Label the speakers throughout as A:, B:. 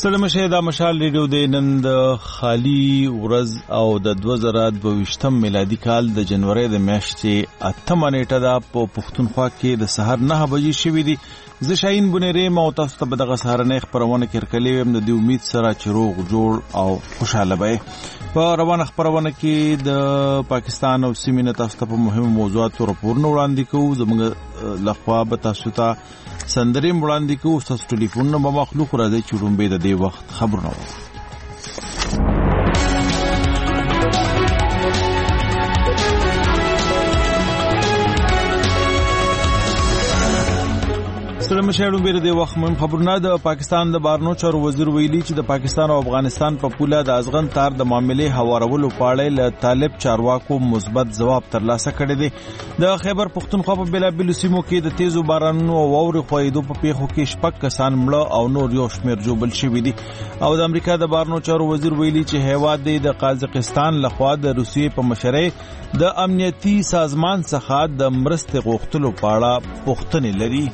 A: سلام شه دا مشال ریډیو د نن د خالی ورځ او د 2022 میلادي کال د جنوري د میاشتې 8 نیټه دا په پښتونخوا کې د سحر 9 بجې شوې دي. زه شاهین بنيري مو تاسو ته دغه سهارنې خبرونه کړکلې ويم د امید سره چروغ جوړ او خوشاله به. په روانه خبرونه کې د پاکستان او سیمې تاسو ته په مهمو موضوعاتو راپورونه وړاندې کوو. زموږ لخوا به تاسو ته سندرې وړاندې کوو. تاسو ټلیفون به مخلوق راځي چې رومبه د دې وخت خبرونه وو. سلام شهرون بیر د وخت مهم خبرونه. د پاکستان د بارنو چارو وزیر ویلي چې د پاکستان او افغانستان په پوله د ازغن تار د معاملې هوارولو په اړه له طالب چارواکو مثبت ځواب ترلاسه کړی دی. د خیبر پښتونخوا په بلابل سیمو کې د تیزو بارانونو او واورې خویدو په پیښو کې شپږ کسان مړه او نور یو شمېر جوړل شوي دي. او د امریکا د بارنو چارو وزیر ویلي چې هیواد د قازقستان لخوا د روسیې په مشرۍ د امنیتي سازمان څخه د مرستې غوښتلو په اړه پوښتنې لري.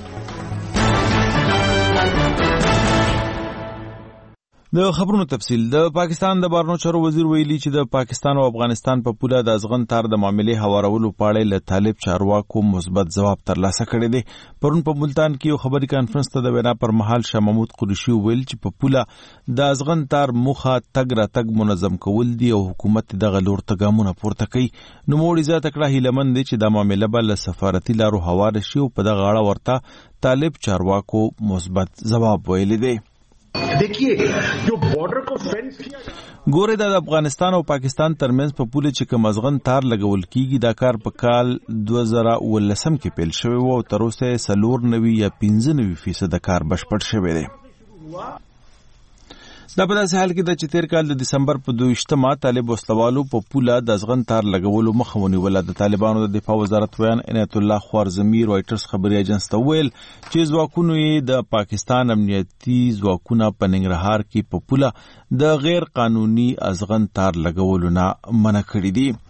A: د خبرونو تفصیل. د پاکستان د بارنو چارو وزیر ویلي چې د پاکستان او افغانستان په پوله د ازغن تار د معاملې هوارولو په اړه له طالب چارواکو مثبت ځواب ترلاسه کړی دی. پرون په ملتان کې یو خبري کانفرنس ته د وینا پر مهال شاه محمود قریشي ویل چې په پوله د ازغن تار مخه تګ را تګ منظم کول دي او حکومت دغه لور ته ګامونه پورته کوي. نو موړي ذات کړه هیلمن دي چې د معاملې بل سفارتي لارو هوار شي او په دغه اړه ورته طالب چارواکو مثبت ځواب ویلی دی.
B: देखिए जो बॉर्डर को फेंस किया
A: ګوره د افغانستان او پاکستان ترمنځ په پوله چې کوم ازغن تار لګول کیږي دا کار په کال 2019 کې پیل شوی و او تر اوسه 94 یا 95% کار بشپړ شوی دی. دا په داسې حال کې د چې تیر کال د دسمبر په 22 طالب وسلوالو په پوله د ازغن تار لګولو مخه ونیوله. د طالبانو د دفاع وزارت ویان عنایت الله خوارزمي رويټرز خبري ایجنسی ته ویل چې ځواکونو یې د پاکستان امنیتي ځواکونه په ننګرهار کې په پوله د غیر قانوني ازغن تار لګولو نه منع کړی دي.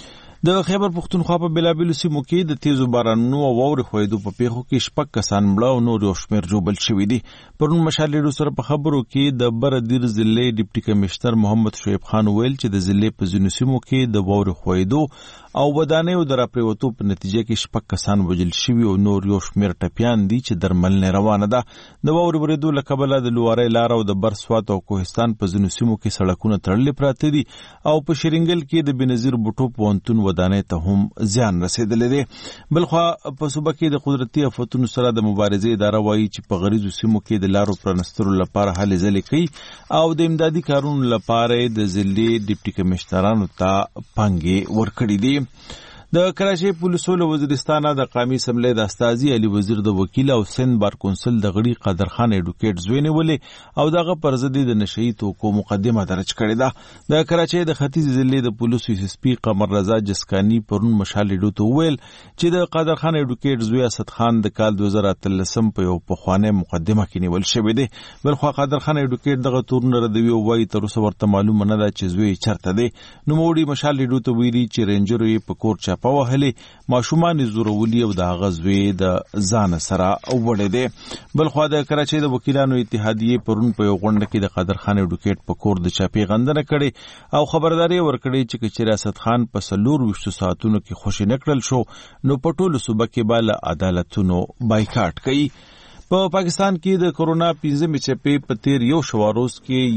A: د خیبر پښتونخوا په بلابل سیمو کې د تیزو بارانونو او واورې خویدو په پیښو کې شپږ کسان مړه او نور یو شمېر جوړل شوي دي. پرون مشال ریډیو سره په خبرو کې د بردیر ضلع ډیپټي کمشنر محمد شعیب خان ویل چې د ضلع په ځینو سیمو کې د واورې خویدو او ودانیو د راپریوتو په نتیجه کې شپږ کسان وژل شوي او نور یو شمېر ټپیان دي چې درمل نه روانه ده. د واورې ورېدو له کبله د لوارۍ لار او د برسوات او کوهستان په ځینو سیمو کې سړکونه تړلې پراته دي او په شرنګل کې د بنظیر بوټو پوهنتون ودانۍ ته هم زیان رسېدلی دی. بلخوا په صوبه کې د قدرتي آفتونو سره د مبارزې اداره وایي چې په غریزو سیمو کې د لارو پرانستلو لپاره هلې ځلې کوي او د امدادي کارونو لپاره د ضلع ډیپټي کمشنرانو ته پانګې ورکړي دي. د کراچۍ پولیسو له وزیرستانه د قومي اسمبلی د استازي علي وزیر د وکیل او سند بار کونسل د غړي قادرخان اډوکیټ زوی نیولې او دغه پر ضد د نشئی توکو مقدمه درج کړې ده. د کراچۍ د ختیځ ضلع د پولیسو اس پی قمر رضا جسکانی پرون مشال ډیډو ته ویل چې د قادرخان اډوکیټ زوی اسد خان د کال 2013 په یو پخوانه مقدمه کې نیول شوی دی. بلخو قادرخان اډوکیټ دغه تورونه ردوي او وايي تر اوسه ورته معلومه نه ده چې زوی چرته دی. نو موړي مشال ډیډو ته ویلي چې رینجر یې په کور په وهلې ماشومان زورولي او د غزوی د ځان سره وړي دي. بلخو د کراچۍ د وکیلانو اتحادیه پرون په یو غونډه کې د قادرخان اډوکیټ په کور د چاپی غندنه کړي او خبرداري ورکړي چې کچېر اسد خان په 24 ساعتونو کې خوشی نکړل شو نو په ټولو صوبه کې بل عدالتونو بایکاټ کوي. په پاکستان کې د کورونا 15 چپی په تیر یو شواروز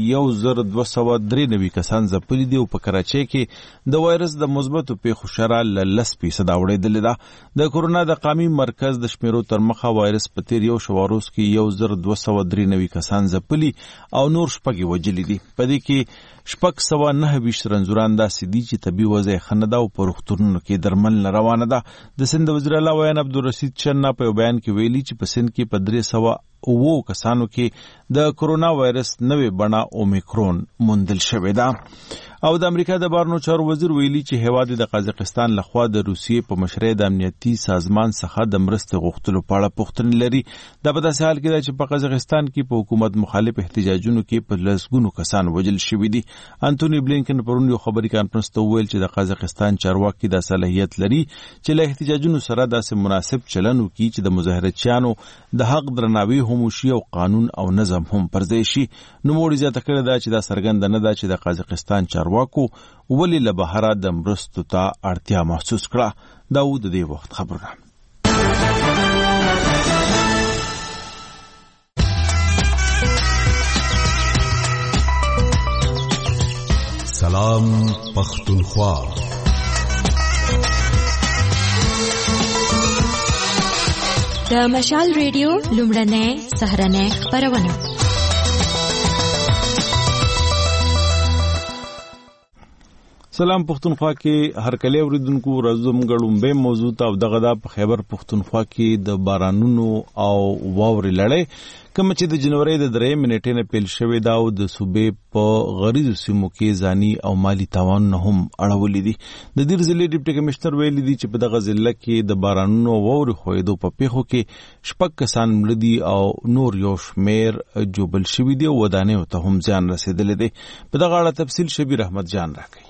A: کې 1293 کسان ځپلي دي او په کراچۍ کې د وایرس د مثبتو پیښو شرح ل 10% اوریدل ده. د کورونا د قومي مرکز د شمیرو تر مخه وایرس په تیر یو شواروز کې 1293 کسان ځپلي او نور شپږ وجلي دي. په دې کې 609 رنځوران داسې دي چې طبي وضع خنده او په روغتونونو کې درمل نه روانه ده. د سند وزیر اعلی ویان عبدالرشید چنا په بیان کې ویلي چې په سند کې په 300 کسانو کې د کورونا وایرس نوې بڼه اومیکرون موندل شوې ده. او د امریکا د بارنو چارو وزیر ویلي چې هیواد د قازقستان لخوا د روسیې په مشرۍ د امنیتي سازمان څخه د مرستې غوښتلو په اړه پوښتنې لري. دا په داسې حال کې ده چې په قازقستان کې په حکومت مخالف احتجاجونو کې په لسګونو کسان وژل شوي دي. انټونی بلینکن پرون یو خبري کانفرنس ته ویل چې د قازقستان چارواکي د صلاحیت لري چې له احتجاجونو سره داسې مناسب چلن وکړي چې د مظاهرچیانو د حق درناوی هم خاموشي او قانون او نظم هم پرځای شي. نوموړي زیاته کړې ده چې دا څرګنده نه ده چې د قازقستان چارواکو ولې له بهره د مرستو ته اړتیا محسوس کړه. دا و د دې وخت خبرونه.
C: سلام پختونخوا.
D: د مشال ریډیو لومړنۍ سهرنۍ خبرونه.
A: سلام پختونخوا کې هر کله اوریدونکو راځم غړم به موضوع ته او دغه د خیبر پختونخوا کې د بارانونو او واوري لړۍ کوم چې د جنوري د 3 منټې نه پیل شوې دا او د صوبې په غریزو سیمو کې ځاني او مالی تاوان نه هم اړولې دي. د دې ضلع ډیپټي کمشنر ویلي دي چې په دغه ضلع کې د بارانونو او واوري خویدو په پیښو کې 6 کسان مړ دي او نور یو شمیر جوبل شوي دي او ودانې ته هم ځان رسیدلې دي. په دغه اړه تفصیل شبیر احمد جان راکړي.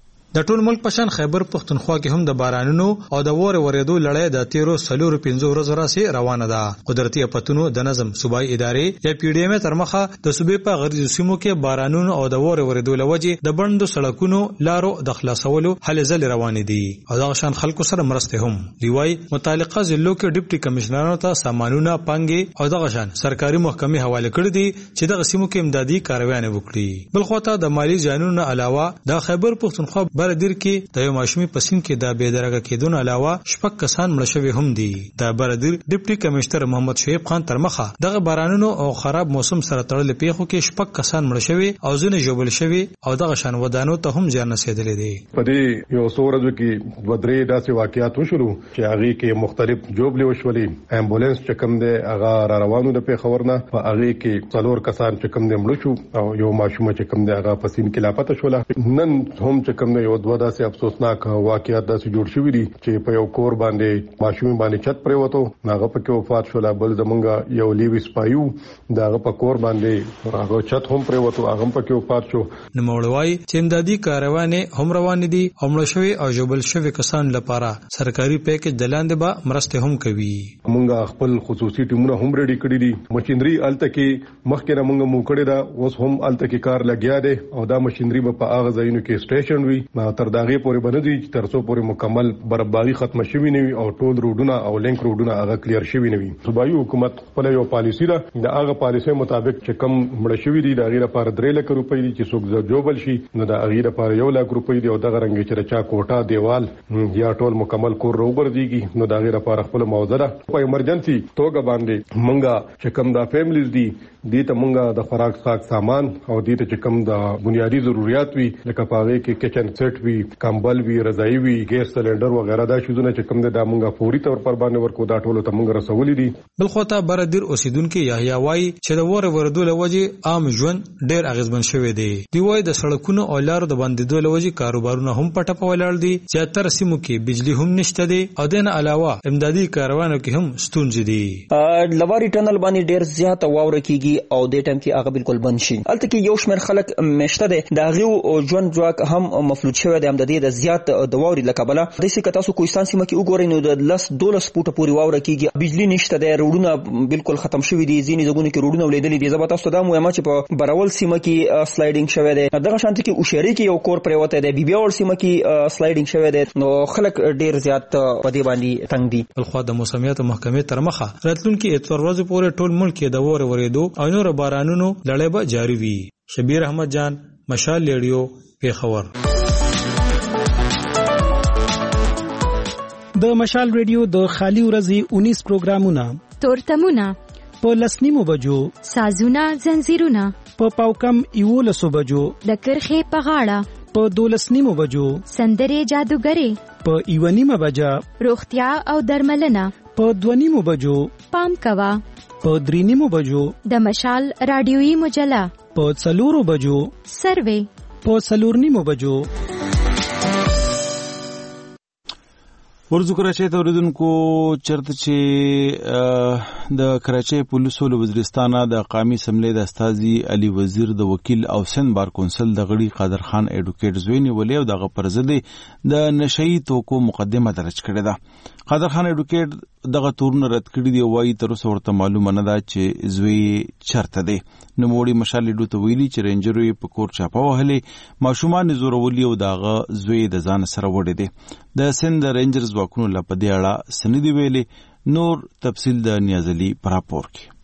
E: د ټول ملک پشان خیبر پختونخوا کې هم د بارانونو او د وور ورېدو لړۍ د 13-15 ورځې راځي روانه ده. قدرتي اپتونو د نظم صوبایي ادارې یا پی ډی ایم ترمخه د صوبې په غریزو سیمو کې بارانونو او د وور ورېدو لوجې د بندو سړکونو لارو د خلاصولو هلې ځلې روانې دي او دا شان خلکو سره مرسته هم دیوای متعلقه ضلعو کې ډیپټي کمشنرانو ته سامانونه پنګي او د غشان سرکاري محکمې حواله کړې دي چې د سیمو کې امدادي کاروایونه وکړي. بل خو ته د مالی ځانونو علاوه د خیبر پختونخوا بردیر کې د یو ماشومي پسین کې د بېدرګه کېدون علاوه 6 کسان مړ شوي هم دي. د بردیر ډیپټي کمشنر محمد شعیب خان ترمخه دغه بارانونو او خراب موسم سره تړلې پیښو کې 6 کسان مړ شوي او ځینې جوبل شوي او دغه شان ودانو ته هم ځان رسیدلې دي.
F: په دې یو څورځو کې ودرې داسې واقعیات وشول چې هغه کې مختلف جوبلې وشولې. امبولانس چې کوم دی هغه را روانو د پیښور نه په هغه کې 4 کسان چې کوم دی مړ شو او یو ماشوم چې کوم دی هغه پسین کې لاپته شول. نن هم چې کوم دی یو دوه داسې افسوسناک واقعیات داسې جوړ شوي دي چې په یو کور باندې ماشوم باندې چت پریوتو هغه پکې وفات شول. بل زمونږ یو لیوی سپایو دغه په کور باندې هغه چت هم پریوتو هغه پکې وفات شو.
E: نوموړی چې امدادي کاروانې هم روان دي او مړ شوي او جوبل شوي کسان لپاره سرکاري پیکج دلاندې به مرسته هم کوي.
F: مونږ خپل خصوصي ټیمونه هم ریډي کړی دي. مشینری الته کې مخکې نه مونږ مو کړی دا اوس هم الته کې کار لګیا دی او دا مشینری په هغه ځایونو کې سټیشن وي تر داغه پورې باندې چې تر څو پورې مکمل برابرۍ ختم شوي نه وي او ټول روډونه او لینک روډونه هغه کلیر شوي نه وي. صوبایي حکومت خپل یو پالیسی ده د هغه پالیسی مطابق چې کم مړ شوي دي د هغې لپاره 3 لک روپۍ دي چې څوک جوبل شي نو د هغې لپاره 1 لک روپۍ دي او دغه رنګ چې چا کوټه دیوال یا ټول مکمل کور روبرځيږي نو د هغې لپاره خپل موضوع ده. په ایمرجنسي توګه باندې مونږه چې کم دا فیملیز دي دې ته مونږه د خوراک سامان او دې ته چې کم د بنیادی ضرورت وي لکه پاغه کې کچن سیټ وي کمبل وي رضاعي وي ګیس سلندر وغیرہ دا شیزونه چې کم د مونږه فوري تور پر باندې ورکو دا ټولو ته مونږ رسولې دي.
E: بل خو ته بردیر اوسیدونکو یحیی وای چې د وره ورېدو لوجې عام ژوند ډېر اغیزمن شوی دی. دی وای د سړکونو او لارو د بندیدو لوجې کاروبارونه هم پټه په ولاړ دي. زیاتره سیمو کې بجلی هم نشته دی او دنه علاوه امدادي کاروانو کې هم ستونزې دي.
G: لواري ټنل باندې ډېر زیات واوره کیږي او د ټیم کې هغه بالکل بند شي. الته کې یو شمېر خلک مشته دي د هغه ژوند ځواک هم مفلوج شوی دی. د دې د زیات د واوري لکبله د څه کتا سو کوهستان سیمه کې وګورئ نو د 10-12 فوټه پورې واوره کیږي. بجلی نشته دی روډونه بالکل ختم شوی دي. ځینې ځګونه کې روډونه ولیدلې دي. زبر تاسو دا مو چې په براول سیمه کې سلایډینګ شوی دی. دغه شانت کې اوشری کې یو کور پریوته دی. بیبیاول سیمه کې سلایډینګ شوی دی. نو خلک ډیر زیات په دې باندې تنگ دي.
E: بلخو د موسمیات محکمې ترمخه راتلونکي اتوار ورځ پورې ټول ملک کې د وور ورېدو او نور بارانونو لړۍ به جاری وي. شبیر احمد جان مشال ریډیو پیښور.
H: د مشال ریډیو د خالی ورځې 19 پروګرامونه
D: تورتمونه
H: په لسنیمو بجو
D: سازونه زنجیرونه
H: په پاوکم 11 بجو
D: د کرخې په غاړه
H: په 12 بجو
D: سندرې جادوګرې
H: په 1 بجا
D: روغتیا او درملنه
H: په 2 بجو
D: پام کوا
H: په 3 بجو
D: د مشال رادیویی مجله
H: په 4 بجو
D: سروې
H: په 4 بجو.
A: ورځو کراچۍ ته اوریدونکو چرته چې د کراچۍ پولیسو له وزیرستانه د قومي اسمبلی د استاذي علي وزیر د وکیل او سند بار کونسل د غړي قادر خان اډوکیټ زوی نیولې او دغه پر ضد د نشئی توکو مقدمه درج کړې ده. قادر خان اډوکیټ دغه تورونه رد کړي دي او وايي تر اوسه ورته معلومه نه ده چې زوی چرته دی. نوموړي مشال لیډو ته ویلي چې رینجرو یې په کور چاپه وهلې، ماشومان یې زورولي او د هغه زوی د ځان سره وړی دی. د سند رینجرز ځواکونو لا په دې اړه څه نه دي ویلي. نور تفصیل د نیاز علي په راپور کې.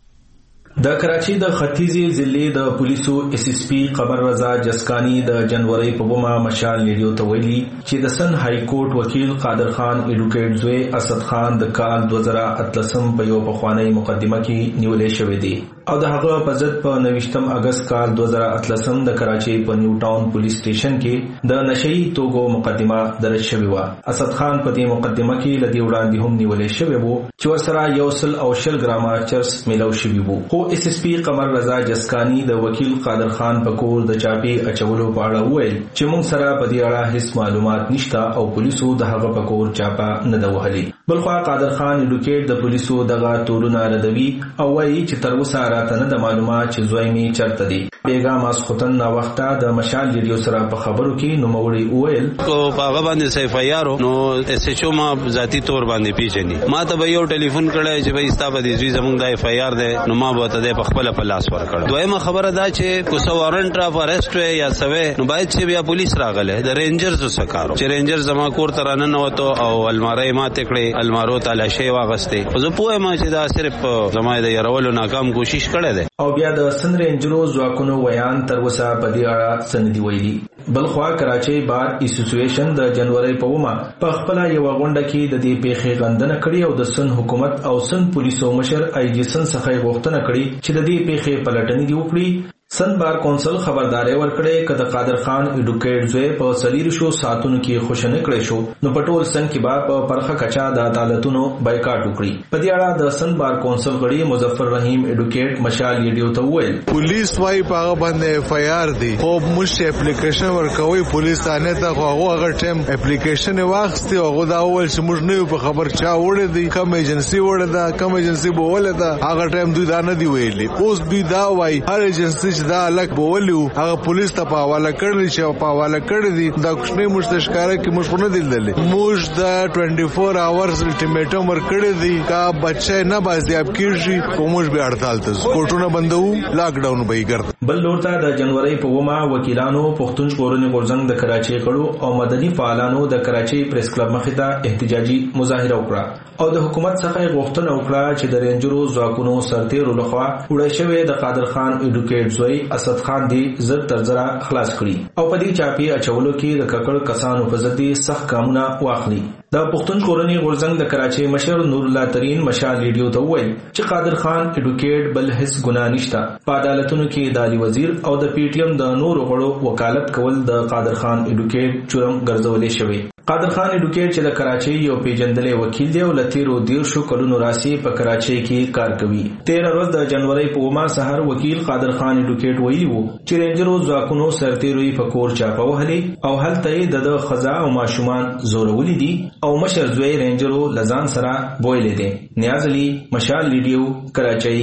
I: د کراچي د ختیځي ضلع د پولیسو SSP قمر رضا جسکانی د جنوري په بوما مشال لیډیو ته ویلي چې د سن های کورټ وکیل قادر خان ایډوکیټ زوی اسد خان د کال 2013 په یو پخوانی مقدمه کې نیولې شوې دي او د هغه په ضد په 29 اگست کال 2013 د کراچي په نیو ټاون پولیس سټیشن کې د نشئی توګو مقدمه درج شوې و. اسد خان په دې مقدمه کې لدی وړاندې هم نیولې شوې وو چې ورسره 100 ګرامه چرس ملاو شوی وو. خو SSP قمر رضا جسکانی د وکیل قادر خان په کور د چاپی اچولو په اړه وویل چې موږ سره په دې اړه هیڅ معلومات نشته او پولیسو د هغه په کور چاپه نه ده وهلي. بلخوا قادر خان ایډوکیټ د پولیسو دغه تورونه ردوي او وایي چې تر اوسه راته نه د معلومات چې زوی می چرته دی. بیګا ماسختن نا وخته د مشال لیډیو سره په خبرو کې نوموړي وویل
J: کو هغه باندې SFIR نو SHO ما ذاتی تور باندې پیژني. ما ته به یو ټلیفون کړی چې به استا به دې زمونږ د FIR ده نو ما به ته په خپل په لاس ورکړ. دویمه خبره دا چې کو سو وارنټ اف ارست وي یا سوي نو باید چې بیا پولیس راغله د رینجرز وسکارو چې رینجر زما کور ترانه نه وته او الماری ما تکړه المارو تعالی شی واغسته. خو زه پوهه ما چې دا صرف زما د يرولو ناکام کوشش کړی دی.
I: او بیا د سن رینجرو ځواکونو ویان تر اوسه په دې اړه سندي ویلي. بلخوا کراچي بار اسوسییشن د جنوري په ومه په خپل یو غونډه کې د دې پیښې غندنه کړې او د سن حکومت او سن پولیسو مشر IG سن څخه غوښتنه کړې چې د دې پیښې پلټنې دی وکړي. سن بار کونسل خبرداري ورکړې کده قادر خان ایډوکیټ زوی په سلیری شو ساتونو کې خوشنه کړې شو نو پټول سن کې با په پرخه کچا د عدالتونو بایکاټ وکړي. په دې اړه د سن بار کونسل غړي مظفر رحیم ایډوکیټ مشال لیډیو ته وویل
K: پولیس وايي په باندې FIR دی خو موږ اپلیکیشن ورکوي پولیس ثانه ته هغه ټیم اپلیکیشن واخستي او دا اول چې موږ نه په خبر چا وړي دی کوم ایجنسی وړي دا کوم ایجنسی بوله دا هغه ټیم دوی دا نه دی ویلي. اوس دوی دا وايي هر ایجنسی دا الګ بولیو هغه پولیس ته په حواله کړل چې په حواله کړی دي دا کوښنی مستشکاره کې مشغول نه دي. موږ د 24 اورز الټیمیټم ورکړی دی کا بچي نه بازیاب کیږي کوم موږ به هړتال ته کوټونه بندو لاک ډاون به ګرځي.
I: بل لورته د جنوري په ومه وکیلانو پښتون ژغورنې غورځنګ د کراچي غړو او مدني فعالانو د کراچي پریس کلب مخې ته احتجاجي مظاهره وکړه او د حکومت څخه غوښتنه وکړه چې د رینجرو ځواکونو سرتیرو لخوا وړای شوی د قادر خان ایډوکیټ زوی اسد خان دی زر تر زرا خلاص کړي او په دې چاپی اچولو کې د ککړ کسانو په ضد سخت قانون واخلي. د پښتون ژغورنې غورځنګ د کراچي مشر نور الله ترين مشال لیډیو ته وویل چې قادر خان ایډوکیټ بل هیڅ ګناه نشته. په عدالتونو کې د علی وزیر او د PTM د نورو غړو وکالت کول د قادر خان ایډوکیټ جرم ګرځولې شوی. قادر خان ایډوکیټ چې د کراچي یو پیژندلې وکیل دی او لتیرو 13 کلونو راسي په کراچي کې کار کوي. 13 ورځ د جنوري په ومه سحر وکیل قادر خان ایډوکیټ ویلي وو چې رینجرو ځواکونو سرتیرو په کور چاپه وهلي او هلته د خزا او ماشومان زورولي دي او مشر زوی رینجرو لزان سره بویلې دي. نیاز علي مشال لیډیو کراچي.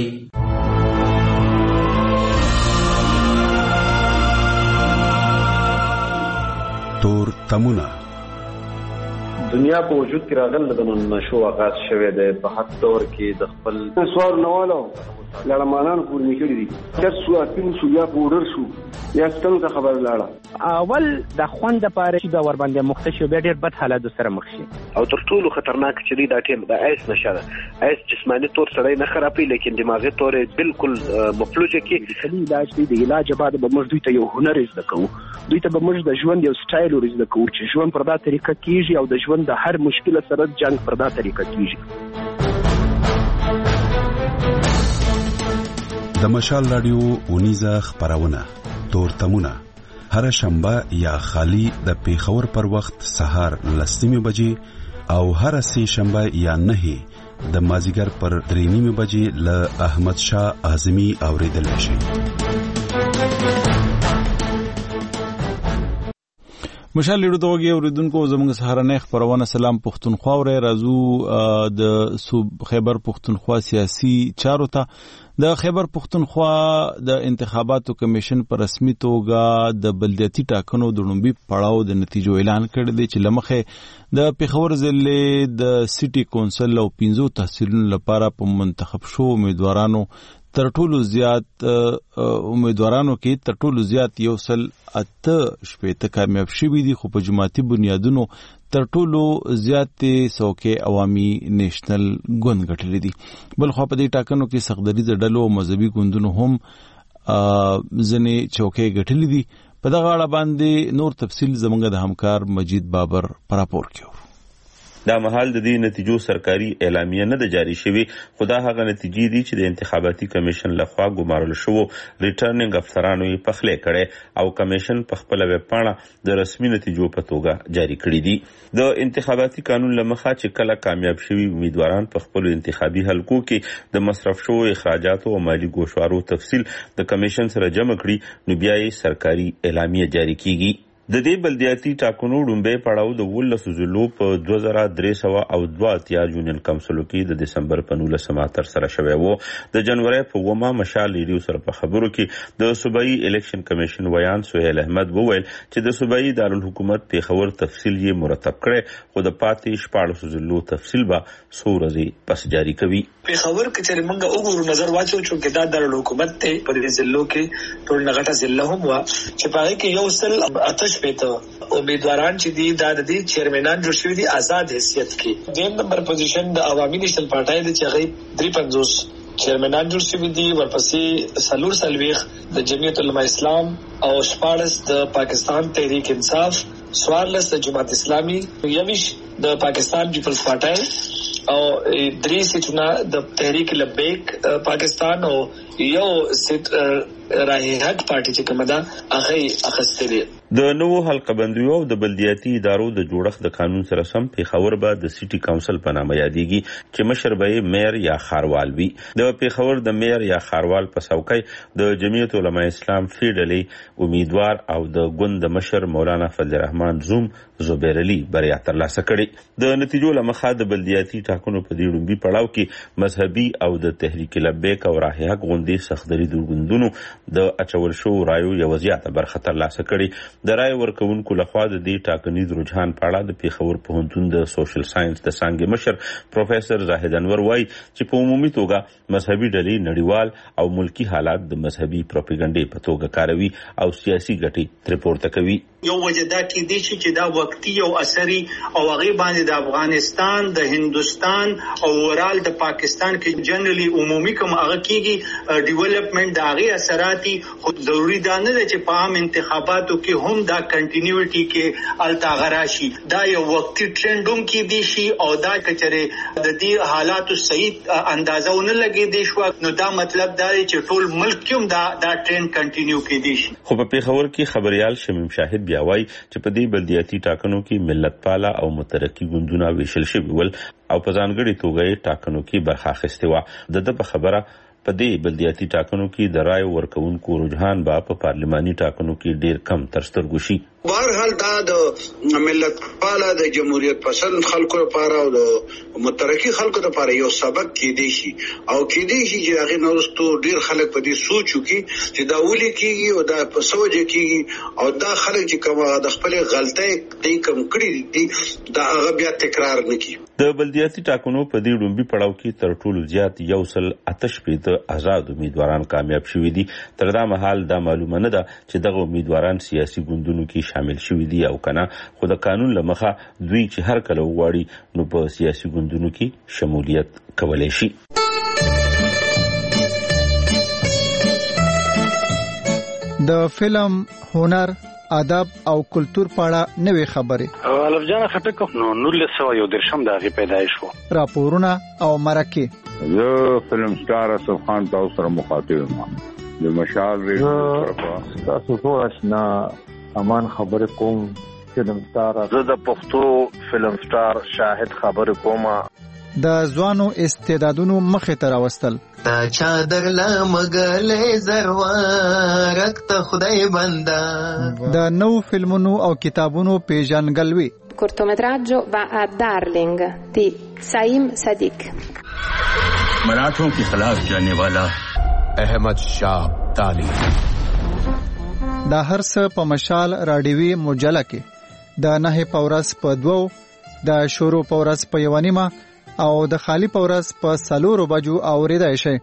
C: تور تمونه
L: دنیا په وجود کې راغله د نشو آغاز شوه د په حد دور کې د خپل سوار نوالو لړمانان پورې نکړي دي چې سو اپین سو یا پورر شو یا ستنو ته خبر لاړه
M: اول د خوند لپاره چې د ور باندې مختشو به ډېر بد حالات سره مخ شي
L: او تر ټولو خطرناک چې دی دا ټیم د ایس نشه ایس جسمانی تور سړی نه خرابې لیکن دماغي تور بالکل مفلوجه کې د علاج دی د علاج بعد به موږ دوی ته یو هنر زده کوو دوی ته به موږ د ژوند یو سټایل ورزده کوو چې ژوند پر دا طریقه کیږي او د ژوند د هر مشکل سره جنگ پر دا طریقه کیږي.
C: د مشال رادیو اونیزه خبرونه تور تمونه هر شنبه یا خالی د پیښور پر وخت سهار 10:00 بجې او هر سه شنبه یا 9 د مازیګر پر 3:30 بجې ل احمد شاه اعظمي اوریدل شي.
A: مشال لیدو توګه اوریدونکو زموږ سهارنې خبرونه سلام پښتونخوا ورې راځو د خیبر پښتونخوا سیاسي چارو ته. د خیبر پښتونخوا د انتخاباتو کمیشن پر رسمي توګه د بلدیاتي ټاکنو د لومړي پړاو د نتیجو اعلان کړی دی چې لمخه د پیښور ضلع د سټي کونسل او 15 تحصیلونو لپاره په منتخب شو امیدوارانو ترټولو زیات امیدوارانو کې ترټولو زیات 108 کامیاب شوي دي، خو په جماعتي بنیادونو ترټولو زیات سوکې عوامي نیشنل ګوند ګټلې دي. بل خو په دې ټاکنو کې سخدریزه ډلو او مذهبي ګوندونو هم ځنې چوکۍ ګټلې دي. په دغه اړه باندې نور تفصیل زموږ د همکار مجید بابر پر راپور کوي.
N: دا مهال د دې نتیجو سرکاري اعلامیه نه ده جاری شوی، خو دا هغه نتیجې دي چې د انتخاباتي کمیشن لخوا ګمارل شو. ریټرنینګ افسرانو یې پخلی کړي او کمیشن په خپل ویب پاڼه د رسمي نتیجو په توګه جاری کړي دي. د انتخاباتي قانون لمخه چې کله کامیاب شوي امیدواران په خپل انتخابي حلقو کې د مصرف شوو اخراجاتو او مالی ګوشوارو تفصیل د کمیشن سره جمع کړي، نو بیا یې سرکاري اعلامیه جاری کیږي. د دې بلدیاتي ټاکنو لومړی پړاو د 19 ضلعو په 2302 یونین کونسلو کې د دسمبر په 19 تر سره شوی وو. د جنوري په 1 مشال ریډیو سره په خبرو کې د صوبایي الیکشن کمیشن ویان سهیل احمد وویل چې د صوبایي دارالحکومت پیښور تفصیل یې مرتب کړي، خو د پاتې 14 ضلعو تفصیل به څو ورځې پس جاری کوي.
O: پیښور کې چې موږ وګورو نظر واچو چې دا دارالحکومت ته په دې ضلعو کې ټول نغټه ضلع هم وا چې پاره کې یو سل آتش پېته امیدواران چې دي د دې چیرمنان جوړ شوی دي آزاد حیثیت کې. دیم نمبر پوزیشن د عوامي نیشنل پارټای د چې 53 چیرمنان جوړ شوی دي، ورپسې سلور سلويخ د جمعیت العلماء اسلام او 14 د پاکستان تحریک انصاف، 14 د جماعت اسلامي، 21 د پاکستان پیپلز پارټای او 3 سیټونه د تحریک لبیک پاکستان او یو سیټ راهي حق پارټي چې کومه ده هغه اخستې دي.
N: د نوو حلقه بندیو او د بلدیاتي ادارو د جوړښت د قانون سره سم پیښور به د سټي کونسل په نامه یادېږي چې مشر به میر یا خاروال وي. د پیښور د میر یا خاروال په څوکۍ د جمعیت العلماء اسلام فیډلې امیدوار او د ګوند مشر مولانا فضل الرحمن زوم زبیر علي بریا ترلاسه کړي. د نتیجو لمخه د بلدیاتي ټاکنو په دې لومړي پړاو کې مذهبي او د تحریک لبیک او راهي حق غوندې سخدري ګوندونو د اچول شو رایو یو زیاته برخه ترلاسه کړي. د رای ورکوونکو لخوا د دې ټاکنیز رجحان په اړه د پیښور پوهنتون د سوشل ساينس د څانګې مشر پروفیسور زاهد انور وایي چې په عمومي توګه مذهبي ډلې نړیوال او ملکی حالات د مذهبي پروپاګاندا په توګه کاروي او سیاسي ګټې ترې پورته کوي.
P: یو وجدا کې دي چې دا وقتی او اثري او هغه باندې د افغانستان، د هندستان او ورال د پاکستان کې جنرالي عمومي کوم هغه کېږي ډیولپمنٹ د هغه اثراتي خو ضروری ده نه چې په عام انتخاباتو کې هم دا کنټینیوټي کې التاغراشي. دا یو وقتی ټرندوم کې دي شي او دا کچره د دې حالاتو صحیح اندازه ونه لګي دي شو، نو دا مطلب دا چې ټول ملک کوم دا ټرند کنټینیو کې دي شي.
N: خو په پیښور کې خبريال شمیم شاهد بیا وایي چې په دې بلدیاتي ټاکنو کې ملت پاله او مترقي ګوندونه ویشل شوي ول او په ځانګړي توګه یې ټاکنو کې برخه اخیستې وه. د په خبره په دې بلدیاتي ټاکنو کې د رای ورکوونکو رجحان به په پارلماني ټاکنو کې ډیر کم تر سترګو شي.
Q: بهرحال دا د ملت پاله د جمهوریت پسند خلکو لپاره او د مترقي خلکو لپاره یو سبق کېدی شي او کېدی شي چې هغه نورستو ډیر خلک په دې سوچو کې چې دا ولي کېږي او دا په سوچ کېږي او دا خلک چې کومه د خپل غلطۍ دې کم کړی دي دا هغه بیا تکرار نه کړي.
N: د بلدیاتي ټاکنو په دې لومړي پړاو کې تر ټولو زیات 108 آزاد امیدواران کامیاب شوي دي. تر دا مهال دا معلومه نه ده چې دغه امیدواران سیاسي ګوندونو کې شامل شوي دي او کنه، خو د قانون لمخه دوی چې هر کله وغواړي نو په سیاسي ګوندونو کې شمولیت کولی شي.
R: د فلم، هنر، ادب او کلچر په اړه نوې خبرې
S: الف جان خټک نو 1913 د هغې پیدایش وو.
R: راپورونه او مرکې.
T: زه فلم سټار اسف خان تاسو سره مخاطب یم. د مشال ریډیو
U: تاسو ټول آشنا امان خبرې کوم. فلم سټار
V: زه د پښتو فلم سټار شاهد خبرې کوم.
R: د ځوانو استعدادونو مخې ته راوستل.
B: تا چادر لمغلې زروارک ته خدای بندا.
R: د نو فلمونو او کتابونو پیژنګلوي.
V: cortometraggio va a Darling di Saim Sadiq.
W: मराठों के खिलाफ जाने वाला अहमद शाह अब्दाली.
R: دا هر څه په مشال رادیوي مجله کې د 9 پورس په 2 د شروع پورس په 1 او د خالی پورس په 4 بجو اوریدای شي.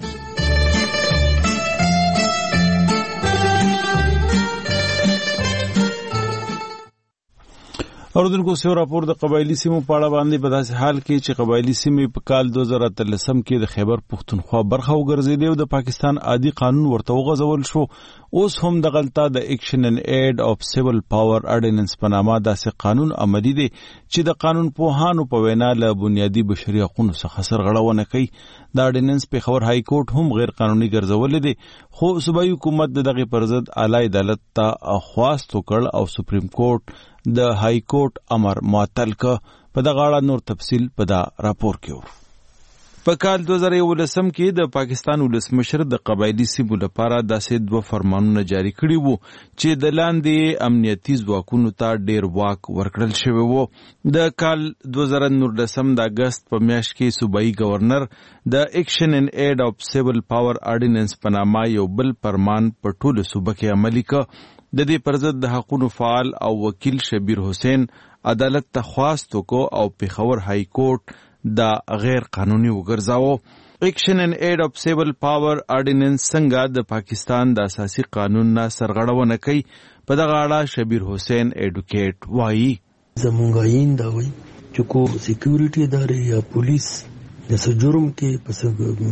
A: اوردونکو سیو راپور د قبایلی سیمو په اړه باندې په داسې حال کې چې قبایلی سیمې په کال 2013 کې د خیبر پختونخوا برخه وګرځېدې او د پاکستان عادي قانون ورته وغځول شو. اوس هم د غلطه د ایکشن ان ایډ اف سیول پاور اورډیننس په نامه داسې قانون عملی دی چې د قانون پوهانو په وینا له بنیادی بشري حقوقو څخه سرغړونه کوي. دا اورډیننس په خبر های کورټ هم غیر قانوني ګرځولې دي، خو صوبایي حکومت دغه پر ضد اعلی عدالت ته خواست وکړ او سپریم کورټ د های کورټ امر معطل ک. په دغه اړه نور تفصیل په دا راپور کې ور. په کال 2011 کې د پاکستان ولسمشر د قبایلی سیمو لپاره داسې 2 فرمانونه جاری کړي وو چې د لاندې امنیتي ځواکونو ته ډیر واک ورکړل شوی وو. د کال 2019 د اگست په میاشت کې صوبایي گورنر د ایکشن ان ایډ اف سیول پاور اورډیننس په نامه یو بل فرمان په ټولو صوبه کې عملي ک. د دې پر ضد د حقوقو فعال او وکیل شبیر حسین عدالت ته خواست وکړ او پیښور های کورټ دا غیر قانوني وګرځاوه. ایکشن ان ایډ اف سیول پاور اورډیننس څنګه د پاکستان د اساسي قانون نه سرغړونه کوي؟ په دغه اړه شبیر حسین ایډوکیټ وایي.
X: زمونږ عین دا وایي چې کو سکیورټي ادارې یا پولیس د جرم کې پس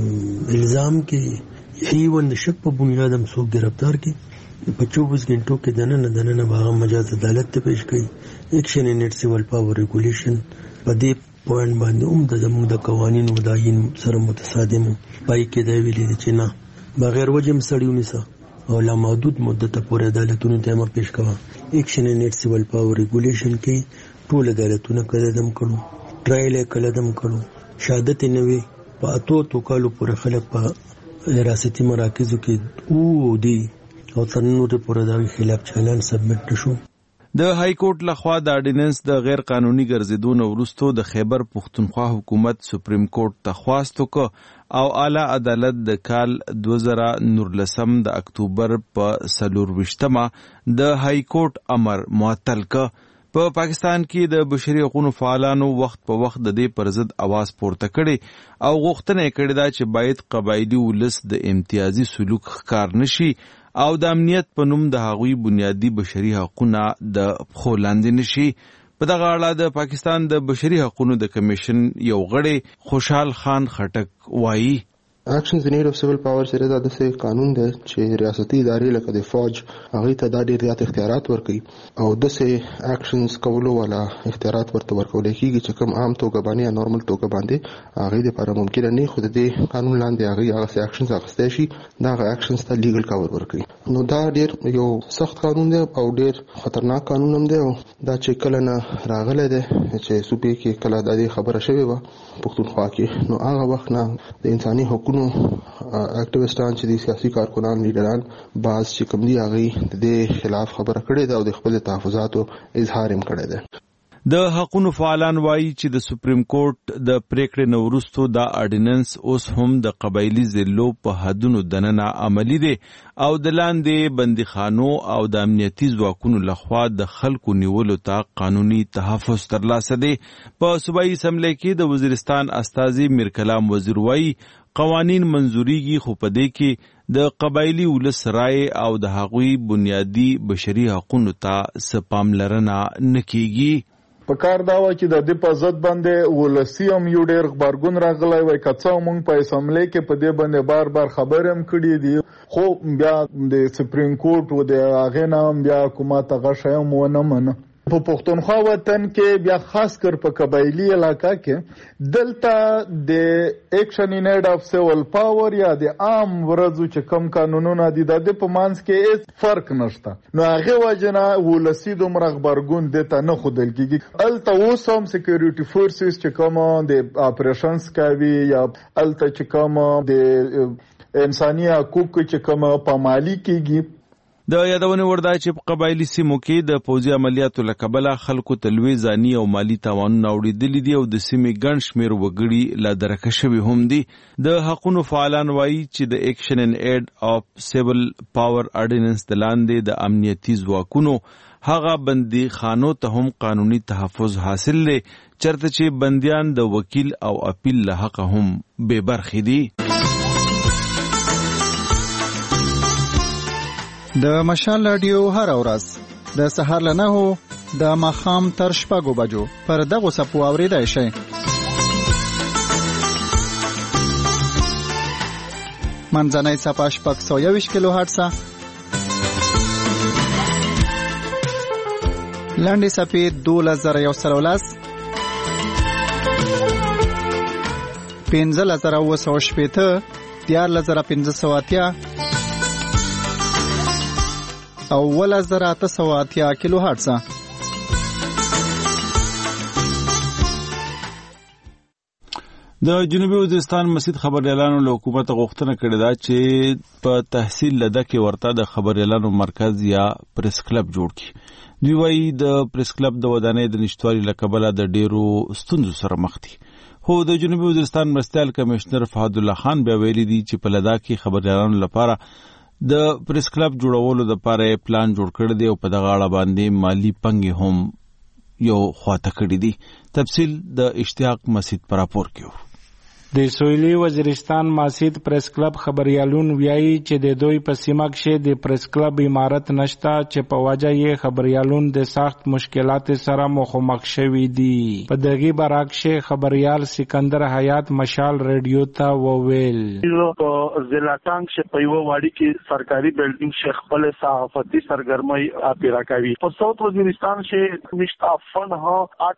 X: الزام کې ایون د شک په بنیاد هم څوک گرفتار کی په 24 غنټو کې دننه باغ مجاز عدالت ته پیش کړي. ایکشن ان ایډ سیول پاور ریګولیشن په دې پوینټ باندې د زموږ د قوانینو د عین سره متصادم پای کې دی ویلي چې نه بغیر وجه سړیو نسا او لا محدود مدت پورې عدالتونو ته امر پیش کوا. ایکشن ان ایډ سیول پاور ریګولیشن کې ټول عدالتونه قدم کړو، ټرایل قدم کړو، شهادت نوي په اتو کالو پورې خلک په حراستی مراکزو کې او دی او تر نورو پورې د خلاف چالان سبمټ شو.
A: د های کورټ لخوا د اورډیننس د غیر قانوني ګرځېدو نه وروسته د خیبر پختونخوا حکومت سپریم کورټ ته خواست وکړ او اعلی عدالت د کال 2019 د اکتوبر په 24 د های کورټ امر معطل ک. په پاکستان کې د بشري حقوقو فعالانو وخت په وخت د دې پر ضد आवाज پورته کړي او غوښتنه کړې ده چې باید قبایلی ولس د امتیازي سلوک ښکار نشي او د امنیت په نوم د هغوی بنیادی بشري حقوقونه د پښو لاندې نشي. په دغه اړه د پاکستان د بشري حقوقو د کمیشن یو غړی خوشحال خان خټک وایي.
Y: اکشنز ان ایډ اف سیول پاور سره دا د قانون دی چې ریاستي ادارې لکه د فوج هغه ته د ډیر زیات اختیارات ورکړي او د سه اکشنز کولو والا اختیارات ورته ورکول کیږي چې کوم عام توګه باندې یا نورمال توګه باندې هغه لپاره ممکن نه خو د قانون لاندې هغه سه اکشنز اخستې شي دا اکشنز ته لیګل کور ورکړي. نو دا ډیر یو سخت قانون دی او ډیر خطرناک قانون هم دی او دا چې کله نه راغله ده چې صوبې کې کله د دې خبره شوې و پښتونخوا کې نو هغه وخت نه د انساني حقوقو اکټیویسټان چې دي سیاسي کارکنان لیډران بعض چې کوم دي هغه د دې خلاف خبره کړې ده او د خپل تحفظاتو اظهار هم کړی ده.
A: د حقوقو فعالان وایي چې د سپریم کورټ د پریکړې نه وروسته دا اورډیننس اوس هم د قبایلی ضلعو په حدونو دننه عملی دی او د لاندې بندیخانو او د امنیتي ځواکونو لخوا د خلکو نیولو ته قانوني تحفظ ترلاسه دی. په صوبایي اسمبلی کې د وزیرستان استازي میر کلام وزیر وایي قوانین منظوریږي خو په دې کې د قبایلی ولس رائے او د هغوی بنیادی بشري حقوقو ته څه پاملرنه نه کیږي.
Z: په کار دا و چې د دې په ضد باندې ولسی هم یو ډېر غبرګون راغلی وای کڅو مونږ په اسمبلی کې په دې باندې بار بار خبرې هم کړې دي خو بیا د سپریم کورټ و د هغې نه هم بیا حکومت هغه شی هم ونه منه. په پښتونخوا وطن کې بیا خاص کر په قبایلی علاقہ کې دلته د اکشن ان ایډ اف سیول پاور یا د عام ورځو چې کم قانونونه دي د په مانس کې هیڅ فرق نشته. نو هغه وجنه ولسی دومره خبرګون دته نه خودل کیږي. الته اوس هم سکیورټي فورسز چې کوم د اپریشنز کوي یا الته چې کوم د انساني حقوق چې کوم پامالي کیږي.
A: د یادونه وردا چې په قبایلی سیمو کې د پوځي عملیاتو لکبله خلکو تلوي ځاني او مالی تاوانونه اوریدلي دي او د سیمې ګڼ شمیر وګړي لا درکه شوي هم دي. د حقوقو فعالان وایي چې د اکشن ان ایډ اف سیول پاور اورډیننس د لاندې د امنیتي ځواکونو هغه بندي خانو ته هم قانوني تحفظ حاصل لري چرته چې بنديان د وکیل او اپیل له حق هم بے برخې دي.
R: د مشال رادیو هر ورځ د سهار له 9 د ماښام تر 6 بجو پر دغه صفو اوریدای شئ. منځنۍ صفه 621 کیلو هرتز، لاندې صفه 2113، 15980، 14580 او 1880 کیلو هرتز.
A: د جنوبي وزیرستان مسجد خبريالانو له حکومت غوښتنه کړې ده چې په تحصیل لده کې ورته د خبريالانو مرکز یا پریس کلب جوړ کړي. دوی وايي د پریس کلب د ودانۍ د نشټوالي له کبله د ډیرو ستونزو سره مخ دي. خو د جنوبي وزیرستان مرستیال کمشنر فهد الله خان بیا ویلي دي چې په لدا کې خبريالانو لپاره د پریس کلب جوړولو لپاره پلان جوړ کړی دی او په دغه اړه باندې مالی پنګ هم یو خواته کړی دی. تفصیل د اشتیاق مسجد پر راپور کیو.
D: د سویلی وزیرستان مسجد پریس کلب خبريالون ویایي چې د دوی په سیمه کې د پریس کلب عمارت نشته چې په وجه یې خبريالون د سخت مشکلات سره مخامخ شوي دي. په دغه برعکس خبريال سکندر حیات مشال رادیو ته وویل
E: په ضلع ټانګ چې په یو واړی کې سرکاري بلډینګ شیخ خپل صحافتي سرګرمۍ اپیرا کوي. په ساوث وزیرستان کې مشتا فند ها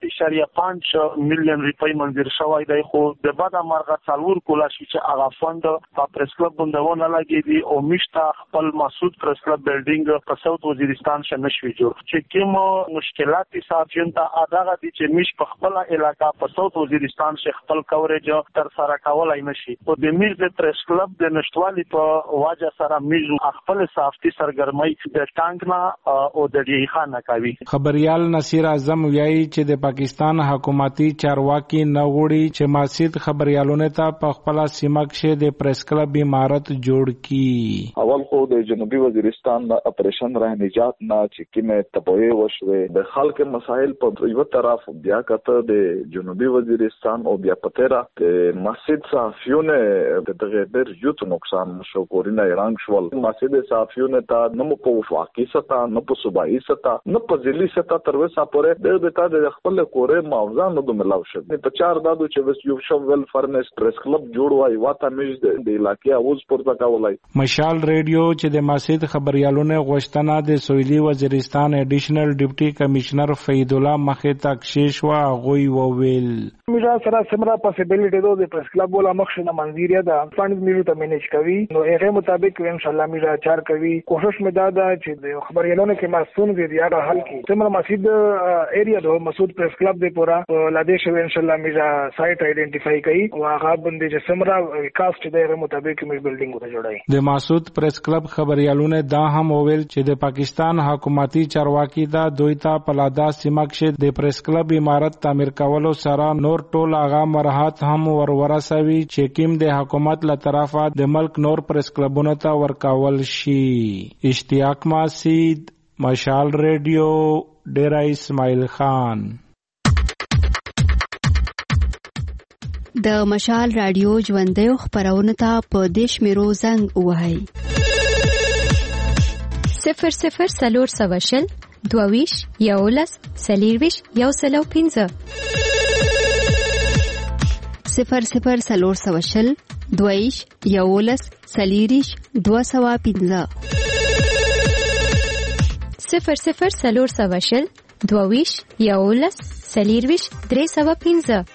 E: 8.5 میلیون روپۍ منظور شوی دی خو د بعد څلور کولا شي چې هغه فند په پریس کلب باندې لګي دي او مشتا خپل مسعود پریس کلب بلډینګ په ساوث وزیرستان کې نشوي جوړ چې کوم مشکلات صافین ته هغه دي چې مش په خپل علاقہ په ساوث وزیرستان کې خپل کوریج تر سره کولای نشي او د میز د پریس کلب د نشټوالي په واجه سره میز خپل صحافتي سرګرمۍ د ټانګ نه او د ډیخان کوي.
D: خبريال نصیر اعظم ویایي چې د پاکستان حکومتي چارواکي نه غوړي چې مسجد خبريالو ته په خپل سیمه کې د پریس کلب عمارت جوړ کی.
F: اول خو د جنوبي وزیرستان اپریشن راه نجات نه چې کومه تبوی وشوه د خلک مسائل په یو طرف بیا کته د جنوبي وزیرستان او بیا پتره د مسجد صحافیونه دغه ډېر یوت نقصان شو کورینه ایران شول. مسجد صحافیونه ته نه په وفاقي ستا نه په صوبایي ستا نه په ځلي ستا تر وسه پورې د ته د خپل کورې معاوضه نه ملاو شو. په چار دادو چې وس یو شو ول فرنس پریس کلب جوړوي واته مش د علاقې اوس پورته کولای.
D: مشال رادیو چې د مسجد خبريالونه غوښتنه د سویلی وزیرستان اډیشنل ډیپټي کمشنر فید الله مخه تکشیش وا غوي وویل
G: میرا سره سمرا پاسبিলিټي د پریس کلب ولا مخشنه منځریا ده فند میرو ته مینیج کوي نو هغه مطابق ان شاء الله میرا چار کوي کوشش مې دا چې د خبريالونه کې مسون دي یا حل کی سمرا مسجد ایریا د مسعود پریس کلب د پورا لادیش ان شاء الله میرا سایت آئیډینټیفای کوي او هغه باندې چې سمرا کاست د مطابق مې بلډینګ وته جوړای.
D: د مسعود پریس کلب خبريالونه دا هم وویل چې د پاکستان حکومتي چارواکي دا دوی ته پلادا سیمه کې د پریس کلب عمارت تعمیر کولو سره نور ټول هغه مرحات هم ورورسوي چې کیم د حکومت له طرفه د ملک نور پریس کلبونو ته ورکول شي. اشتیاق مسجد مشال رادیو ډیرا اسماعیل خان.
H: د مشال رادیو ژوندۍ خبرونه ته په دیش میرو زنګ وهاي 00 22 یولس سلیرویش یو سلو 15 00 22 یولس سلیریش 215 00 22
V: 22 11 40 315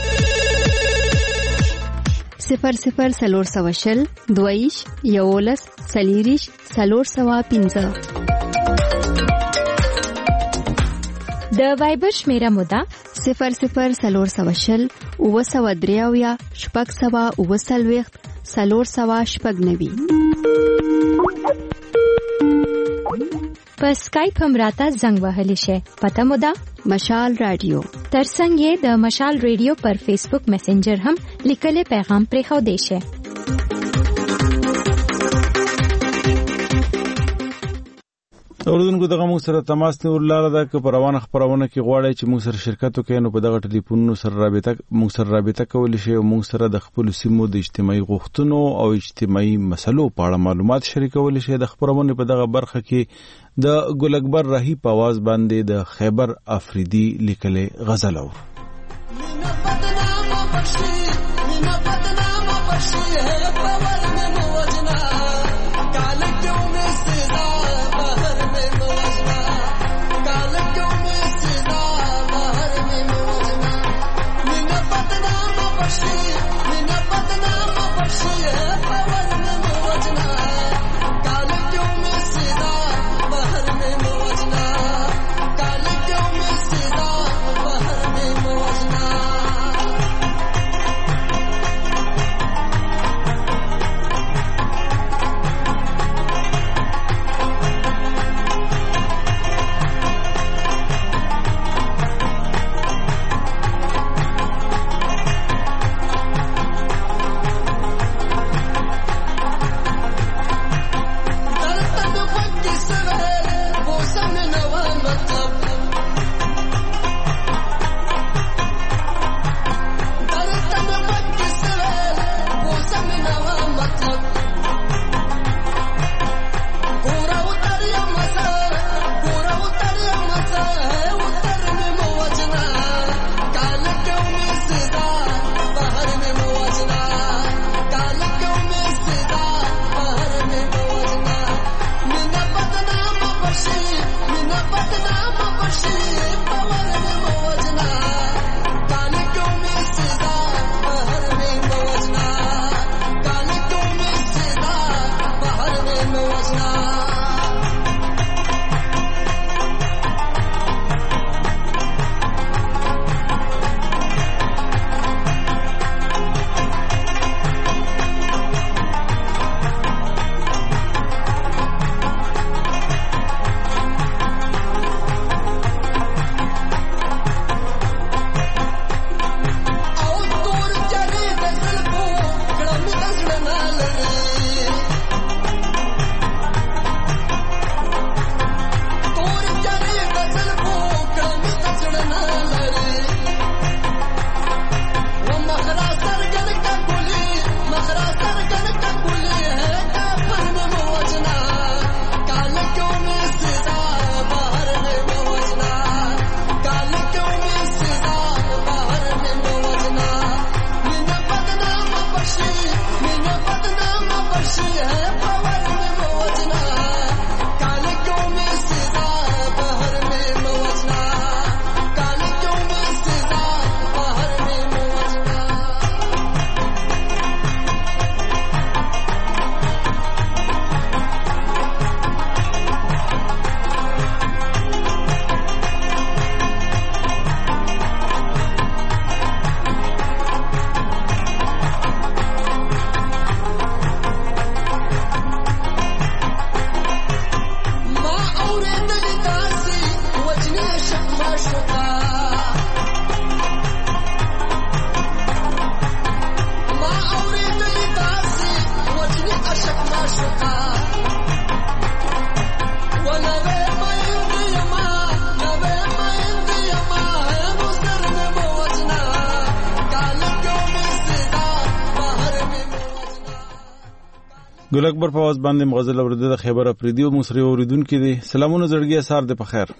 H: 00 420 22 11 40 315
V: د وایبر شمیره موده
H: 00 420 903 شپږ 490
V: په سکایپ هم راته زنګ وهلی شي. پته مو ده
H: مشال رادیو.
V: ترڅنګ یې د مشال رادیو پر فیسبوک میسنجر هم لیکلي پیغام پرې خو دی شي.
A: اوردونکو دغه موږ سره تماس نیول لاره ده که په روانه خبرونه کې غواړئ چې موږ سره شرکت وکړئ نو په دغه ټلیفونونو سره رابطه کولی شئ او موږ سره د خپل سیمو د اجتماعي غوښتنو او اجتماعي مسلو په اړه معلومات شریکولی شئ. د خبرونه په دغه برخه کې د ګل اکبر راهی په आवाज باندې د خیبر افریدي لیکلې غزل اور ګل اکبر په आवाज باندې مغزل اورده د خیبر افریدي او مصری اوریدونکو دي. سلامونه زړګي سار د بخیر.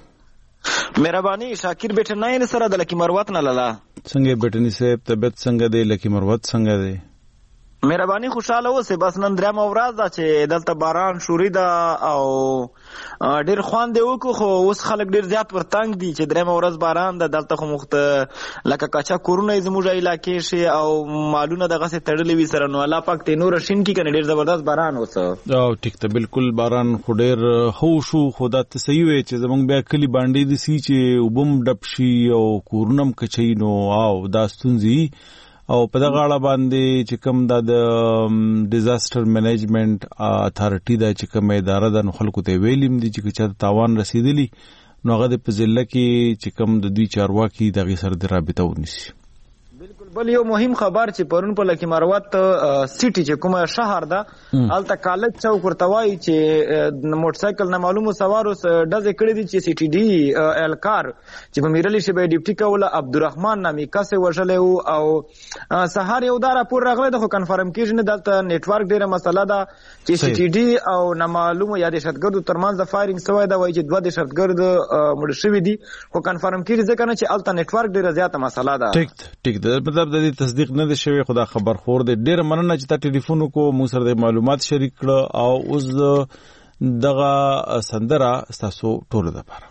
C: مهرباني شاکر بیٹه نه سره د لکی مروت نه لاله.
A: څنګه بیٹنی صاحب طبیعت څنګه دی؟ لکی مروت څنګه دی؟
C: مهرباني خوشاله اوسه. بس نن درېمه ورځ ده چې دلته باران شوري ده او ډېر خوند دی وکړو، خو اوس خلک ډېر زیات ورتنګ دي چې درېمه ورځ باران ده. دلته خو لکه کچا کورونه زموږ علاقې شي او مالونه دغسې تړلې وي سره، نو الله پاک ته نور شین کړي، کنه ډېر زبردست باران اوسه.
A: او ټیک ته بالکل باران خو ډېر ښه شو، خو دا ته صحیح وی چې زمونږ بیا کلي باندې داسي چې اوبه هم ډپ شي او کورونه هم کچوي، نو او دا ستونزې او په دغه اړه باندې چې کوم دا د ډیزاستر مینجمنټ اتھارټي دا چې کوم اداره ده، نو خلکو ته ویلیم دي چې چا تاوان رسیدلی نو هغه د په ضلع کې چې کوم د دوی چارواکي دغه سره د رابطه ونیسي.
C: بل یو مهم خبر چې پرون په لکه مروت سیټي چې کومه شهر ده هلته کالج چوک ورته وایي چې موټر سایکل نه معلومو سوارو ډزې کړې دي چې سی ټي ډي الکار چې په میرلی شي به ډیپټي کوله عبدالرحمن نامي کس وژلی وو او سهار یو دا راپور راغلی ده، خو کنفرم کېږي نه. دلته نیټورک ډېره مسله ده چې سی ټي ډي او نامعلومو یا دهشتګردو ترمنځ د فایرینګ سوی ده، وایي چې 2 دهشتګرد مړه شوي دي، خو کنفرم کېږي ځکه نه چې هلته نیټورک ډېره زیاته مسله ده.
A: ټیک ده، د دې تصدیق نه دی شوی، خو دا خبر خور دی. ډېر مننه چې تا ټلیفون وکړو، موږ سره د معلومات شریک کړه او اوس دغه سندره ستاسو ټولو دپاره.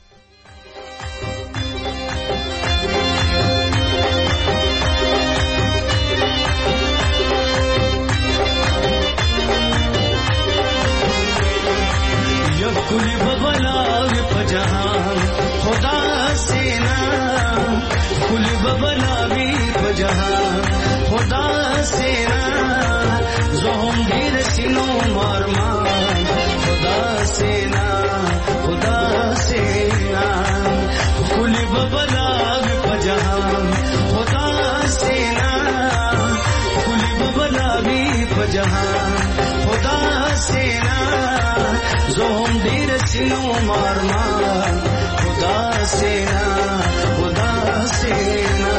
I: کلی ببلاوی په جهان خدا سینا، کلی ببلاوی په جهان خدا سینا، زهم ډیر سینو مارمان خدا سینا خدا سینا، کلی ببلاوی په جهان خدا سینا، کلی ببلاوی په جهان خدا سینا، زهم ډیر سینو مارمان خدا سینا خدا سینا.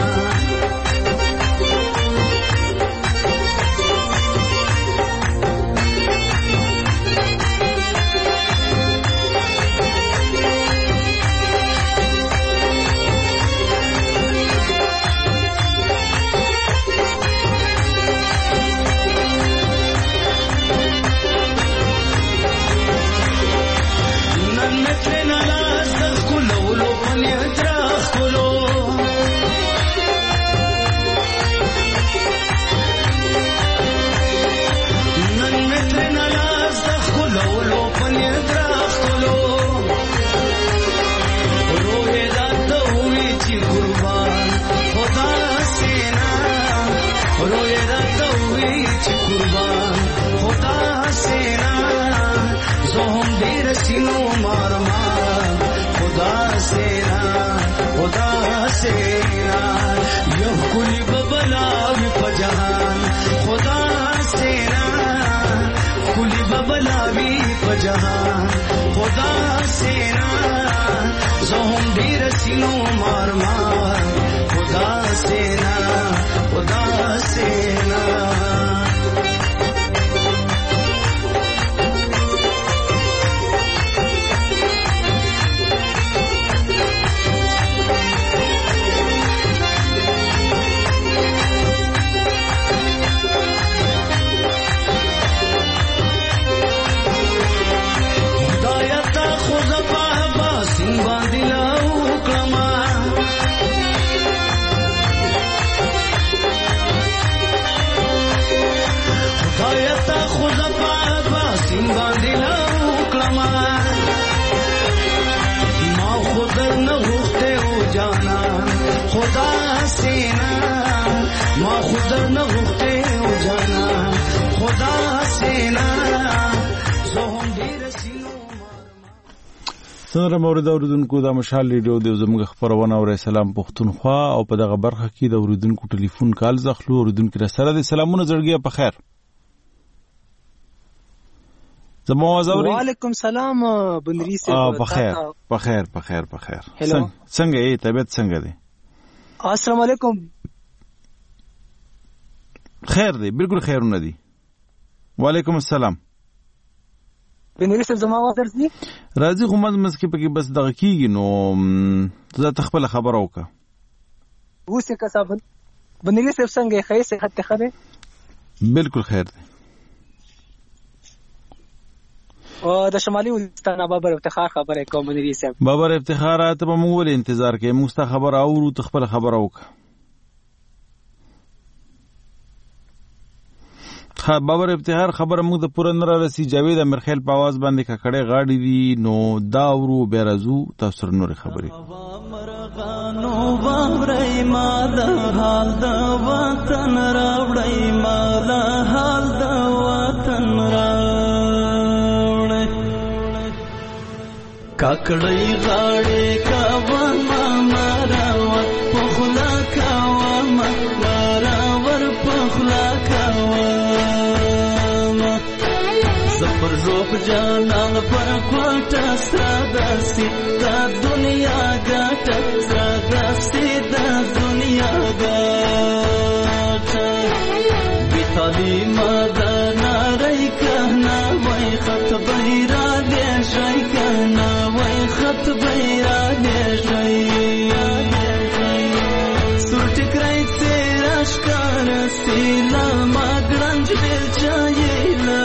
I: जहां खुदा सेना ज़ोहम दी रसीनो मार मार खुदा सेना खुदा सेना खुदा सेना माँ खुदा न रुकते हो जाना खुदा सेना
A: سره مورد اوریدونکو د مشال ریډیو د زموږ خبرونه او سلام پښتونخوا او په دغه برخه کې د اوریدونکو ټلیفون کال زخلو اوریدونکو سره د سلامونه زړګي په خیر زموږ
J: وعلیکم سلام بنری سے
A: په خیر څنګه یې طبيعت څنګه دی
J: السلام علیکم
A: خیر دی بالکل خیرونه دی وعلیکم السلام
J: بنری سے زما وادر دی
A: راځي خو مزمس کې پکې بس دغه کیږي نو زه تخپل خبر اوکا
J: وسه کسب بنری سے څنګه خیر صحت خبره
A: بالکل خیر دی.
J: او د شمالي وزیرستان بابر افتخار خبره کوم منیری صاحب.
A: بابر افتخار ته به موږ ولې انتظار کوي؟ موږ ته خبر اورو، ته خپل خبر وکړه. بابر افتخار خبره موږ د پوره نه راسي. جاوید امرخیل په आवाज باندې ککړې غاړي دي، نو دا ورو به رازو تاسو نور خبرې.
I: نو باورې ما د حال د وطن راوړې، ما د حال د وطن راوړې، ککړې غاړې کاوه ما مراور پخلا کاوه ما مراور پخلا کاوه زفر روپ جانان پر کوټه ساداسي دا دنیا ګټه ساداسي دا دنیا ګټه بیتالي مدنا رای کنا وای خط بیرا دې شای کنا وای خط بیرا دې شای سورټ کرای تیرا شکار سیلا ما ګرنج دل چایلا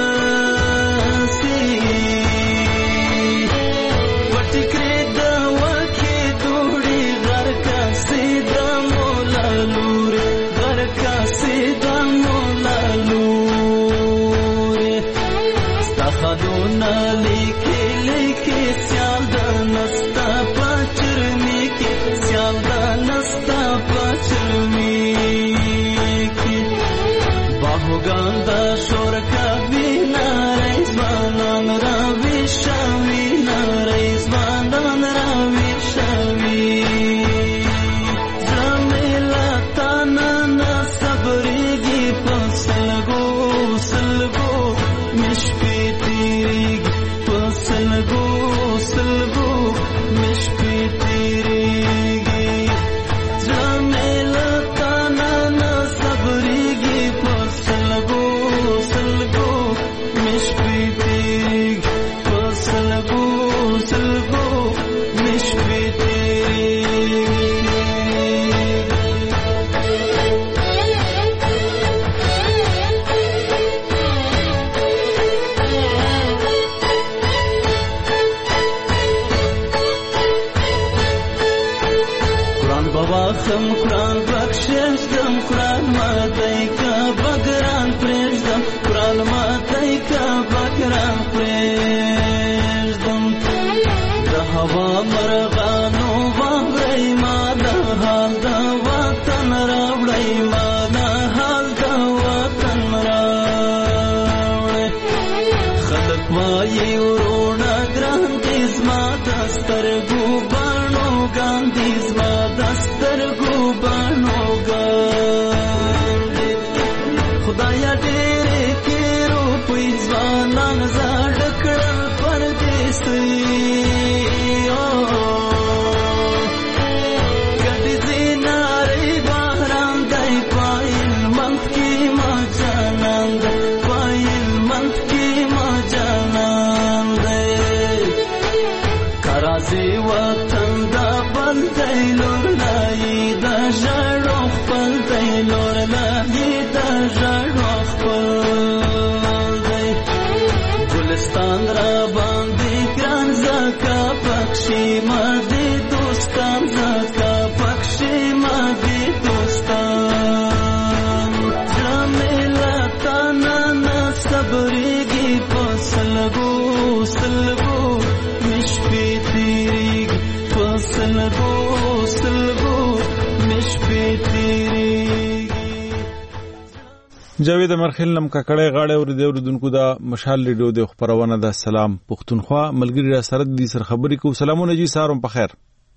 A: جاوید امرخیل نم ککړې غاړې ور دی اوردونکو دا مشال ریډیو د خبرونه د سلام پښتونخوا ملګری را سره د سر خبرې کو. سلامونه جی، سارم په خیر.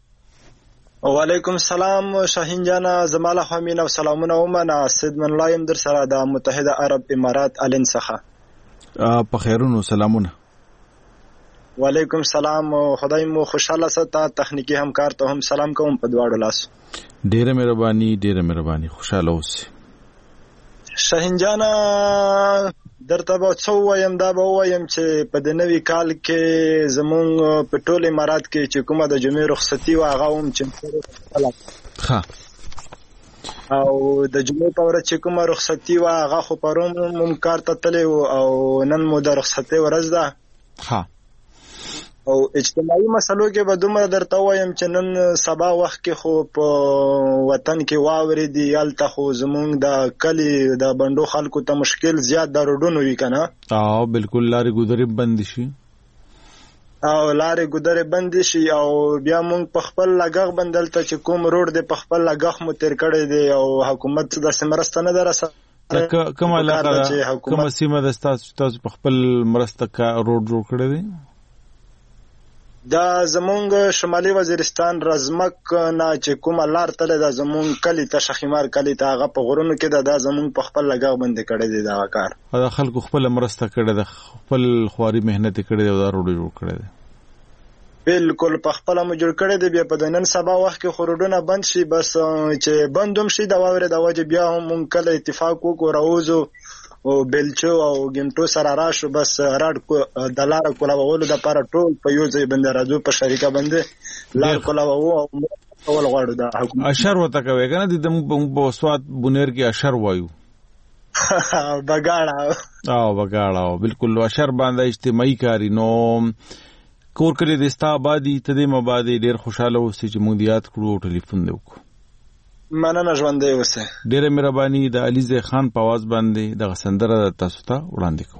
C: وعلیکم السلام شاهین جانا، زماله خامین او سلامونه ومنه. سیدمن لایم در سره د متحده عرب امارات الین څخه
A: په خیرونو سلامونه.
C: وعلیکم السلام، خدای مو خوشاله ستا. تخنیکی همکار ته هم سلام کوم په دواړو لاس.
A: ډیره مهرباني خوشاله اوسئ.
C: شاهین جانا درته به څه ووایم، دا به ووایم چې په د نوي کال کې زمونږ په ټول امارات کې چې کومه د جمعې رخصتي وه هغه هم چې او د جمعې په ورځ چې کومه رخصتي وه هغه خو پرون مونږ کار ته تللی وو او نن مو د رخصتۍ ورځ ده. او اجتماعي مسلو کې به دومره درته وایم چې نن سبا وخت کې خو په وطن کې واورې دي، هلته خو زمونږ د کلي د بنډو خلکو ته مشکل زیات د روډونو وي که نه.
A: بالکل لارې ګودرې بندې شي
C: او لارې ګودرې بندې شي او بیا مونږ په خپل لګښ باندې دلته چې کوم روډ دی په خپل لګښ مو تیر کړی دی او حکومت داسې مرسته نه ده رسوي.
A: کومه علاقه ده، کومه سیمه ده تاسو په خپل مرسته روډ جوړ کړی دی؟
C: دا زمونږ شمالي وزیرستان رزمک نه چې کومه لار تللی ده زمونږ کلي ته شخیمار کلي ته هغه په غرونو کې ده، دا زمونږ په خپل لګښ باندې کړی دی دغه کار.
A: دا خلکو خپله مرسته کړې ده، خپل خواري محنت یې کړی دی او دا روډ جوړ کړی دی.
C: بالکل په خپله مو جوړ کړی دی. بیا په د نن سبا وخت کې خو روډونه بند شي، بس چې بند هم شي د واورې د وجې بیا هم مونږ کله اتفاق وکړو راوځو او بیلچو او ګنټو سره راشو، بس راډ د لاره کولولو دپاره ټول په یو ځای باندې راځو، په شریکه باندې لار کولوو او کول غواړو. د حکومت
A: اشر ورته کوي که نه؟ د په سوات بونیر کې اشر وایو بګاړه بالکل اشر باندې اجتماعي کاری. نو کور کلی د ستا آبادي ته دې مبادي ډېر خوشحاله اوسې چې موږ یاد کړو او ټلیفون دې وکړو.
C: مننه، ژوندی اوسئ.
A: ډېره مهرباني. د علیزی خان په آواز باندې دغه سندره تاسو ته وړاندې کوو.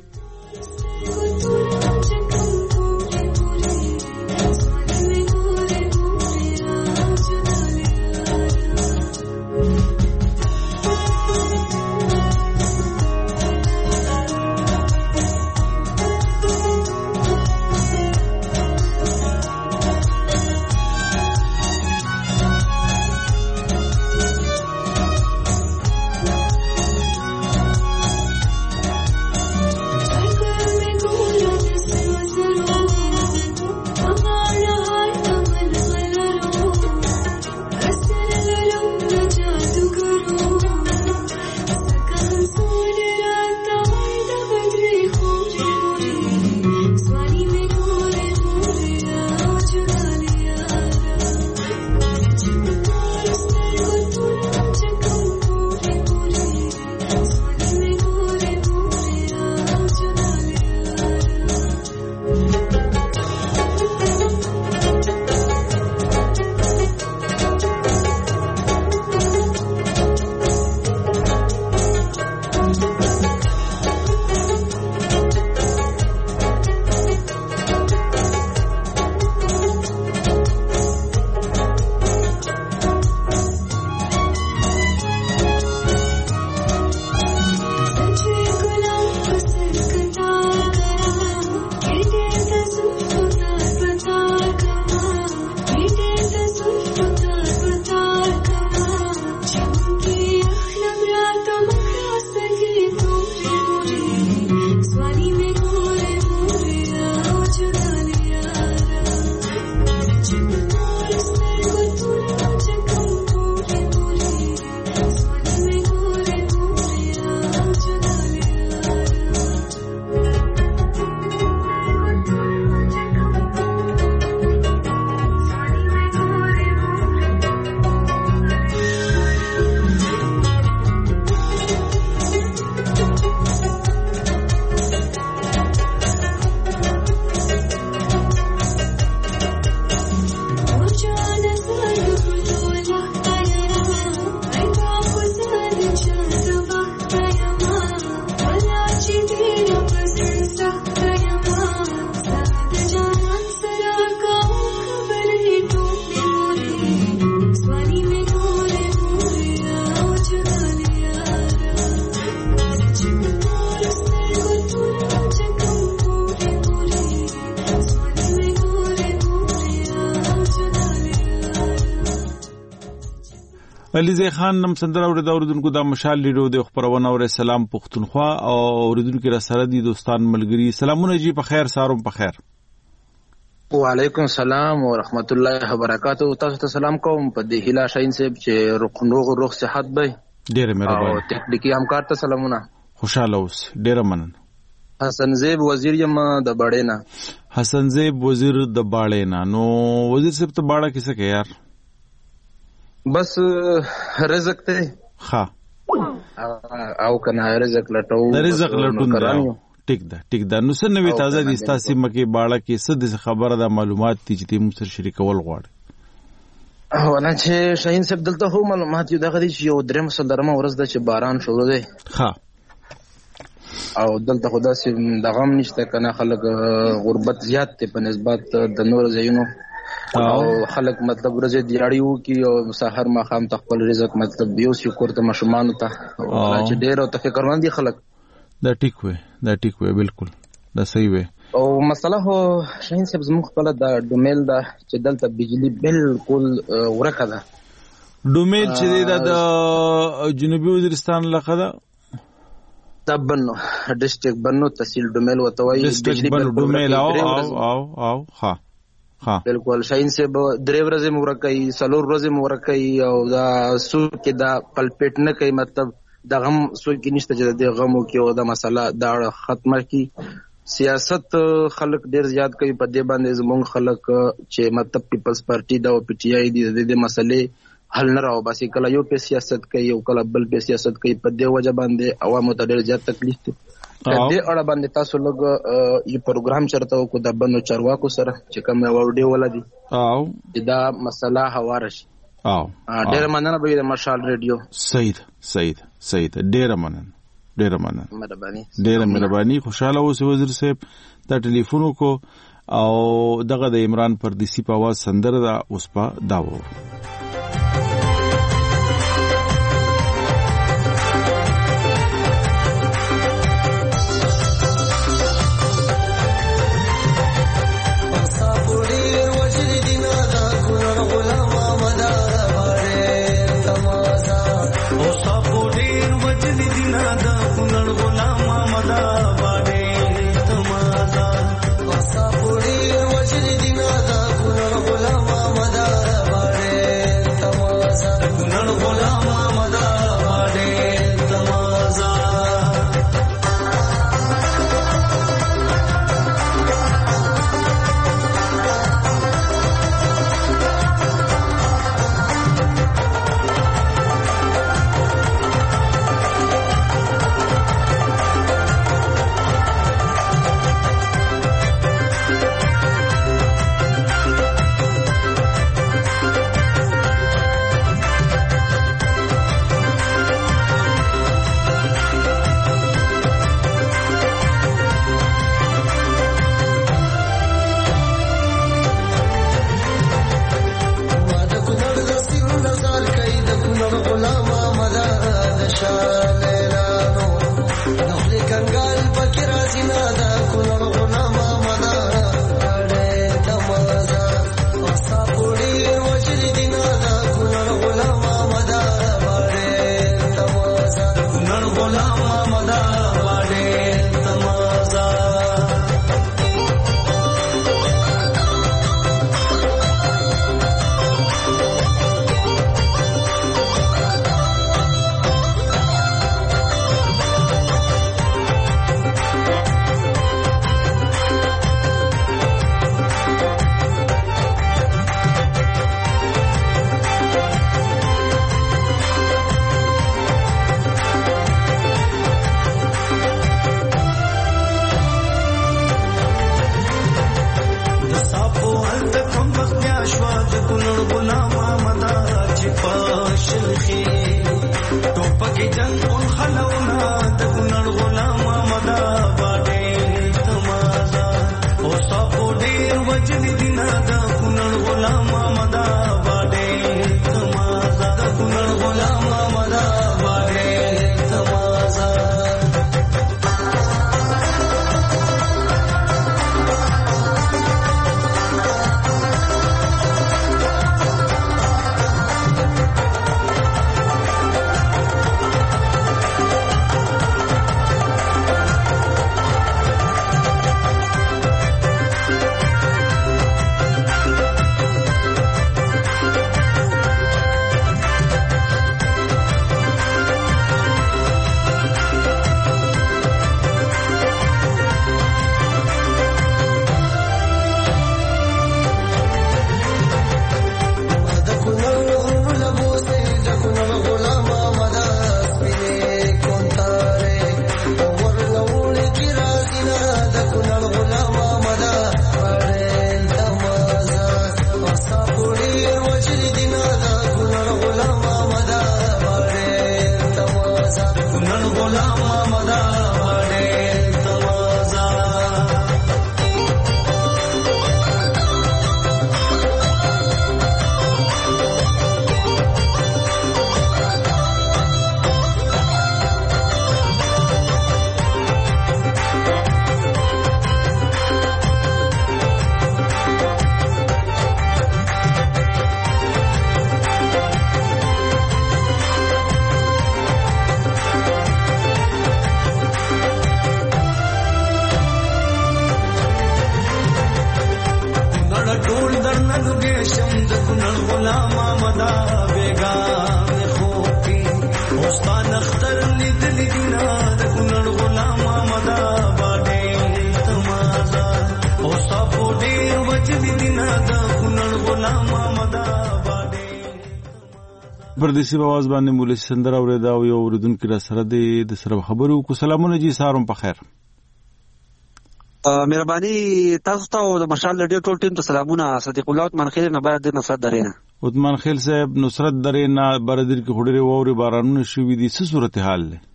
A: علیزی خان نم سندره اورید اوریدونکو د مشال لیډو د خبرونه اور سلام پختونخوا او اوریدونکو را سره دي دوستان ملګری سلامونه جی په خیر ساروم په خیر.
K: وعلیکم السلام ورحمت الله وبرکاتہ. تاسو ته سلام کوم په دې هیله شاین صاحب چې روغ صحت به
A: ډېر مهرباني
K: او ټیکنیکی همکار ته سلامونه.
A: خوشاله اوس ډېر مننه.
K: حسن زیب وزیر یم د باړینا.
A: حسن زیب وزیر د باړینا. نو وزیر صاحب ته باړه کیسه کې یار
K: بس رزق ته
A: ها
K: او کنه رزق لټو
A: ټیک ده نو څنګه وی تازه دي تاسو مکه باړه کې څه خبره د معلومات چې موږ سره شریکول غواړي
K: ونه چې شاهین صاحب دلته هو معلومات یو دغه دي چې یو دریم سلرمه ورځ د چې باران شروع دی
A: ها
K: او دلته خدا سي د غم نشته کنه خلک غربت زیات ته په نسبت د نور ځایونو او خلک مطلب ورځ دیاړیو کې او سحر ما خام خپل رزق مطلب یو شکر ته مشمان ته چې ډېر او تفکرمن دي خلک
A: دا ټیک وې بالکل دا صحیح وې
K: او مسله هو شاهین صاحب زموږ خپل د ډومیل دا چې دلته بجلی بالکل ورکه ده
A: ډومیل چې د جنوبي وزیرستان لخوا ده
K: د بنو ډیسټریکټ بنو تحصیل ډومیل وته وایي
A: بجلی ډومیل او ها
K: بالکل شاهین صاحب درې ورځې مورکې سلور ورځې مورکې او دا سو کې دا پلپټ نه کوي مطلب د غم سوچ کې نشته چې د غمو کې او د مسله دا ختمه کی سیاست خلک ډیر زیات کوي په دې باندې زموږ خلک چې مطلب پیپلز پارټي دا او پی ټی آی دي د مسلې حل نه راو باسي کله یو په سیاست کوي او کله بل په سیاست کوي په دې وجه باندې عوامو ته ډیر زیات تکلیف دي په دې اړه باندې تاسو لږ یو پروګرام چرته وکړو د بنو چارواکو سره چې کوم وړاندې ولدي او دا مسله هواره شي ډیر مننه به د مشال ریډیو
A: سید ډیر مننه مهرباني خوشاله اوسئ وزیر صاحب دا ټلیفون کو او دغه د عمران پردیسی په आवाज سندره دا اوس په داو پردیسي आवाज باندې مولوي سندر اوریدا او یو اوریدونکو را سره د سره خبرو کو. سلامونه جی، سارم په خیر.
L: مهرباني تاسو ته او د مشال ریډیو ټول ټیم ته سلامونه. صدیق الله عثمان خیل نه بعد د نصرت درینه.
A: عثمان خیل صاحب، نصرت درینه بردر کې خډره ووري بارانونه شوې دي، څه صورتحال ده؟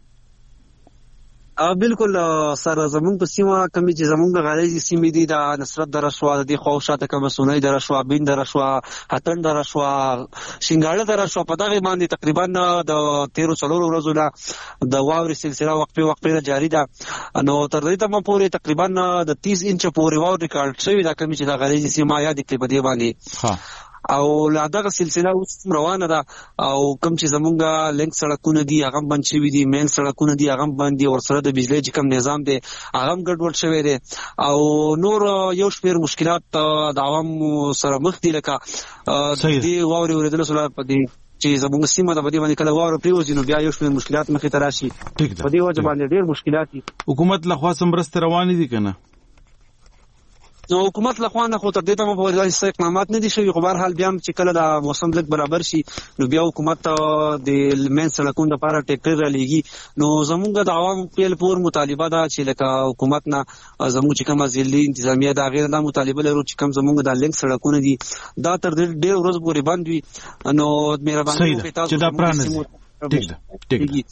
L: بالکل سره زمونږ په سیمه کمی چې زمونږ غالي سیمې دي د نصرت درشوا د خو شاته کوم سونې درشوا بین درشوا هتن درشوا شینګاړه درشوا په دغه باندې تقریبا د 13 ورځو نه د واوري سلسله وقفه جاری ده. نو تر دې ته پورې تقریبا د 30 انچ پورې واور ریکارډ شوی دا کمی چې د غالي سیمه یا د کلی باندې او لادغه سلسله اوس روانه ده. او کوم چې زمونږه لینک سړکونه دي هغه بند شوي دي، مین سړکونه دي هغه بند دي، ورسره د بجلی چې کوم نظام دی هغه ګډوډ شوی دی او نور یو شمېر مشکلات د عوام سره مخ دي. لکه د واوري اوریدلو سره په دې چې زمونږ سیمه د بدی باندې کله واور پریوځي نو بیا یو شمېر مشکلات مخې ته راشي. په دې وجه باندې ډېر مشکلات دي.
A: حکومت لخوا سمرسته روانې دي کنه؟
L: نو حکومت لخوا نه خو تر دې ته په ورځ اقدامات نه دي شوي، خو بهر حال بیا چې کله د موسم لږ برابر شي نو بیا حکومت د مین سړکونو لپاره ټیکټر رالیږي. نو زمونږ د عوام پیل پور مطالبه ده چې لکه حکومت نه زموږ چې کومه ضلعي انتظامیه دا غیر دا مطالبه لرو چې کوم زمونږ د لینک سړکونه دي دا تر ډېر ورځ پورې بند وي. نو مهرباني وکړئ تاسو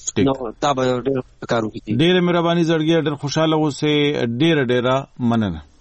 A: ډېر مهرباني زړګي ډېر خوشاله اوسئ. ډېر مننه.